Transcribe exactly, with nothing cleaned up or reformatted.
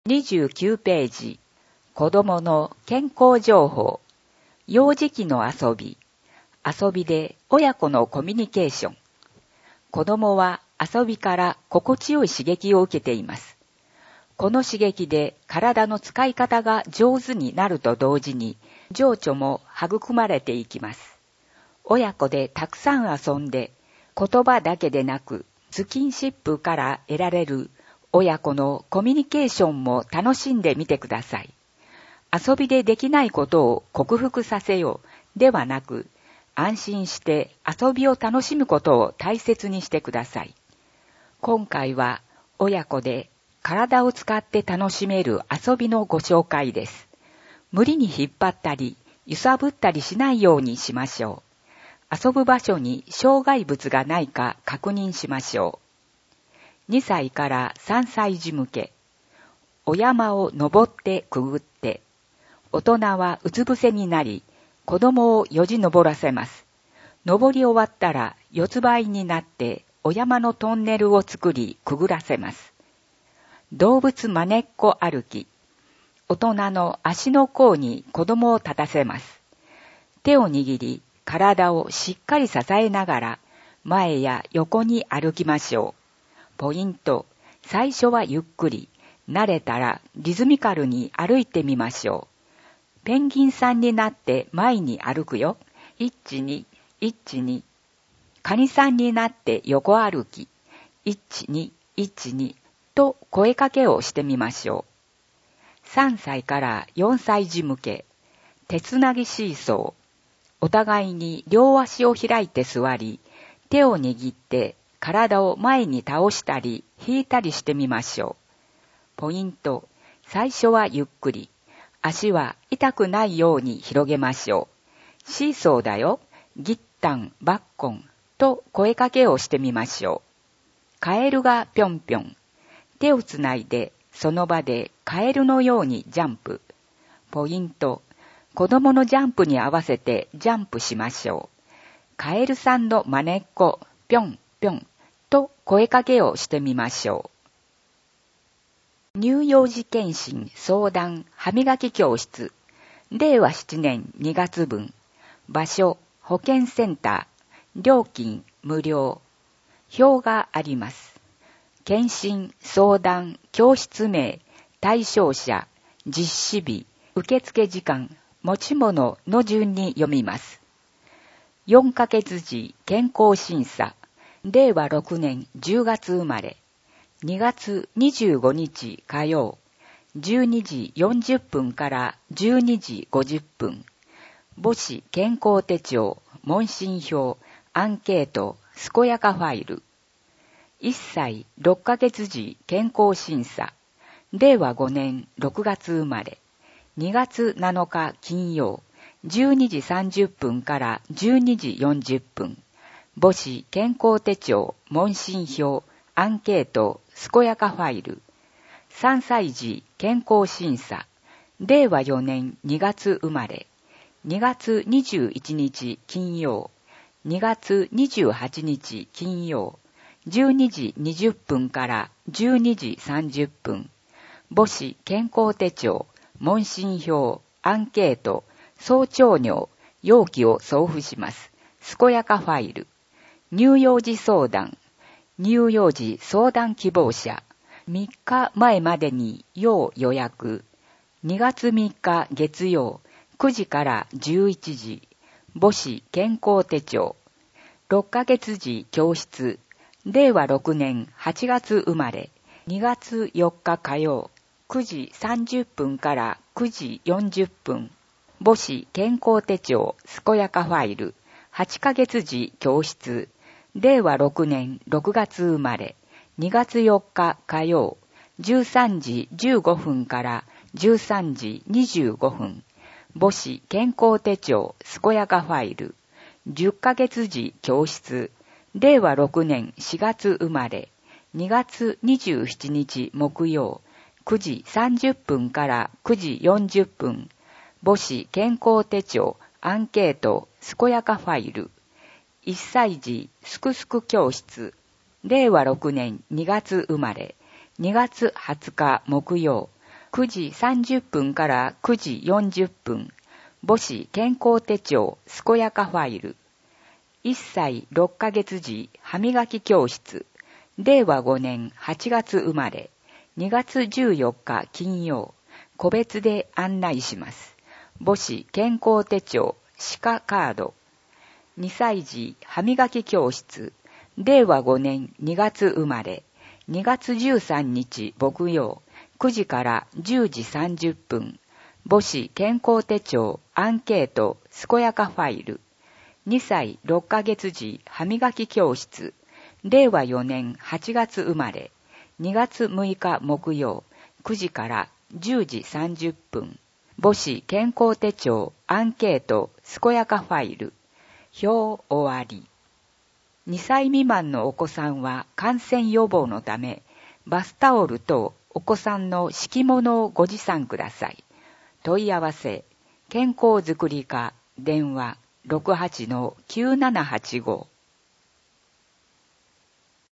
にじゅうきゅうページ、子供の健康情報、幼児期の遊び、遊びで親子のコミュニケーション。子供は遊びから心地よい刺激を受けています。この刺激で体の使い方が上手になると同時に、情緒も育まれていきます。親子でたくさん遊んで、言葉だけでなく、スキンシップから得られる親子のコミュニケーションも楽しんでみてください。遊びでできないことを克服させようではなく、安心して遊びを楽しむことを大切にしてください。今回は親子で体を使って楽しめる遊びのご紹介です。無理に引っ張ったり、揺さぶったりしないようにしましょう。遊ぶ場所に障害物がないか確認しましょう。にさいからさんさい児向け。お山を登ってくぐって。大人はうつ伏せになり、子供をよじ登らせます。登り終わったら四つ這いになってお山のトンネルを作りくぐらせます。動物まねっこ歩き。大人の足の甲に子供を立たせます。手を握り、体をしっかり支えながら前や横に歩きましょう。ポイント、最初はゆっくり、慣れたらリズミカルに歩いてみましょう。ペンギンさんになって前に歩くよ。いち、に、いち、に。カニさんになって横歩き。いち、に、いち、にと声かけをしてみましょう。さんさいからよんさい児向け。手つなぎシーソー。お互いに両足を開いて座り、手を握って体を前に倒したり引いたりしてみましょう。ポイント、最初はゆっくり。足は痛くないように広げましょう。シーソーだよ。ギッタン、バッコンと声かけをしてみましょう。カエルがぴょんぴょん。手をつないでその場でカエルのようにジャンプ。ポイント、子供のジャンプに合わせてジャンプしましょう。カエルさんのまねっこ、ぴょんぴょんと声かけをしてみましょう。乳幼児健診相談歯磨き教室。れいわななねんにがつぶん。場所、保健センター。料金、無料。表があります。健診、相談、教室名、対象者、実施日、受付時間、持ち物の順に読みます。よんかげつじ健康審査。れいわろくねんじゅうがつ生まれ。にがつにじゅうごにち火曜。じゅうにじよんじゅっぷんからじゅうにじごじゅっぷん。母子健康手帳、問診票、アンケート、健やかファイル。いっさいろっかげつじ健康審査。れいわごねんろくがつ生まれ。にがつなのか金曜。じゅうにじさんじゅっぷんからじゅうにじよんじゅっぷん。母子健康手帳、問診票、アンケート、健やかファイル。さんさい児健康審査。れいわよねんにがつ生まれ。にがつにじゅういちにち金曜。にがつにじゅうはちにち金曜。じゅうにじにじゅっぷんからじゅうにじさんじゅっぷん。母子健康手帳、問診票、アンケート、早朝尿、容器を送付します。健やかファイル。乳幼児相談。乳幼児相談希望者。みっかまえまでに要予約。にがつみっか月曜、くじからじゅういちじ。母子健康手帳。ろっかげつじ教室。れいわろくねんはちがつ生まれ。にがつよっか火曜。くじさんじゅっぷんからくじよんじゅっぷん。母子健康手帳、健やかファイル。はちかげつじ教室。れいわろくねんろくがつ生まれ。にがつよっか火曜。じゅうさんじじゅうごふんからじゅうさんじにじゅうごふん。母子健康手帳、健やかファイル。じゅっかげつじ教室。れいわろくねんしがつ生まれ。にがつにじゅうしちにち木曜。くじさんじゅっぷんからくじよんじゅっぷん。母子健康手帳、アンケート、健やかファイル。いっさい児すくすく教室。れいわろくねんにがつ生まれ。にがつはつか木曜。 くじさんじゅっぷんからくじよんじゅっぷん、母子健康手帳健やかファイル。いっさいろっかげつ時歯磨き教室。れいわごねんはちがつ生まれ。にがつじゅうよっか金曜。個別で案内します。母子健康手帳歯科カード。にさい児歯磨き教室。れいわごねんにがつ生まれ。にがつじゅうさんにち木曜。くじからじゅうじさんじゅっぷん。母子健康手帳アンケート健やかファイル。にさいろっかげつ時歯磨き教室。れいわよねんはちがつ生まれ。にがつむいか木曜。くじからじゅうじさんじゅっぷん。母子健康手帳アンケート健やかファイル。表終わり。にさい未満のお子さんは感染予防のため、バスタオルとお子さんの敷物をご持参ください。問い合わせ、健康づくり課、電話 ろくはちのきゅうななはちご。